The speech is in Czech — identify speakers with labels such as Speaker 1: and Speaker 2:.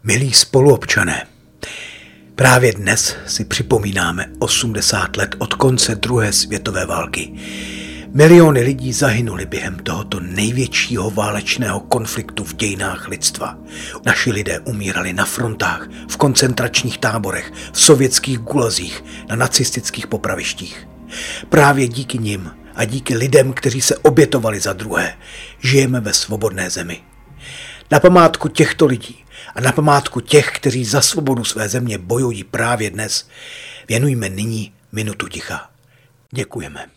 Speaker 1: Milí spoluobčané, právě dnes si připomínáme 80 let od konce druhé světové války. Miliony lidí zahynuli během tohoto největšího válečného konfliktu v dějinách lidstva. Naši lidé umírali na frontách, v koncentračních táborech, v sovětských gulazích, na nacistických popravištích. Právě díky nim a díky lidem, kteří se obětovali za druhé, žijeme ve svobodné zemi. Na památku těchto lidí a na památku těch, kteří za svobodu své země bojují právě dnes, věnujme nyní minutu ticha. Děkujeme.